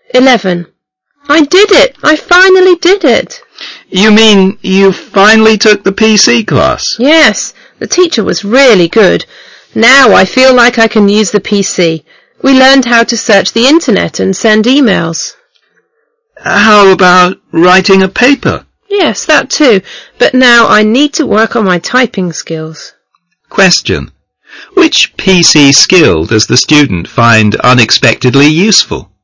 11. I did it! I finally did it! You mean you finally took the PC class? Yes, the teacher was really good. Now I feel like I can use the PC. We learned how to search the internet and send emails. How about writing a paper? Yes, that too, but now I need to work on my typing skills. Question. Which PC skill does the student find unexpectedly useful?